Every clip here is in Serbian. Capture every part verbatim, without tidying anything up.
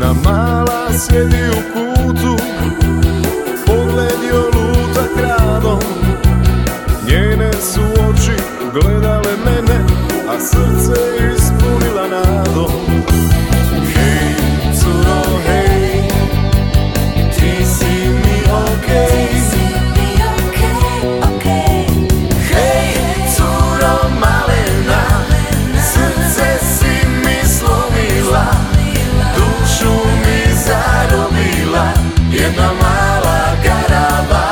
Jedna mala sjedi u kutu, pogled joj luta kradom. Njene su oči gledale mene, a srce ispunila nadom. Hej, curo, hej, ti si mi okej. Hej, curo malena, srce si mi slomila, dušu mi zarobila, jedna mala garaba.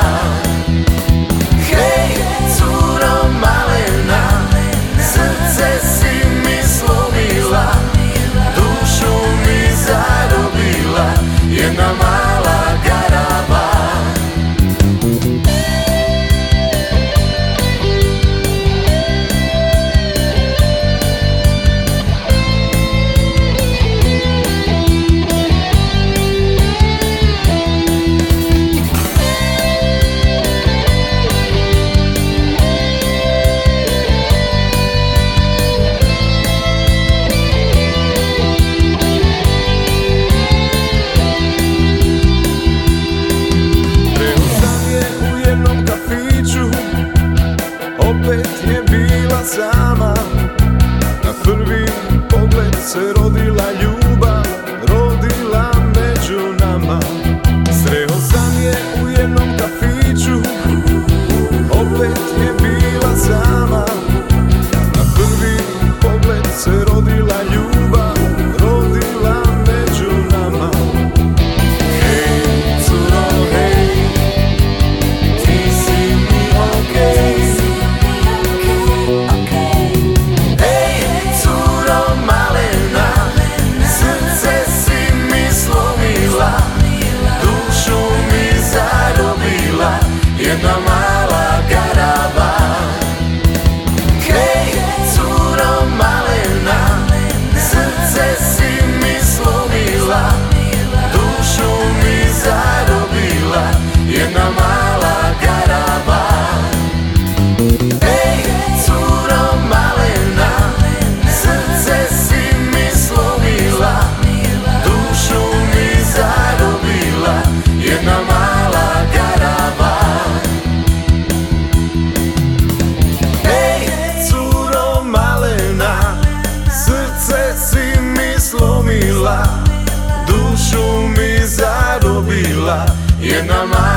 Hej, curo malena, srce si mi slomila, dušu mi zarobila, jedna mala garaba. Opet je bila sama, na prvi pogled se rodila ljubav, rodila među nama. Sreo sam je u jednom kafiću, opet je bila sama, na prvi pogled se rodila ljubav, rodila među nama. Hej, curo, hej, ti si mi okej. Jedna mala garaba. Hej, curo malena, srce si mi slomila, dušu mi zarobila, jedna mala garaba. Hej, curo malena, srce si mi slomila, dušu mi zarobila, jedna mala garaba. Slomila, dušu mi zarobila, jedna mala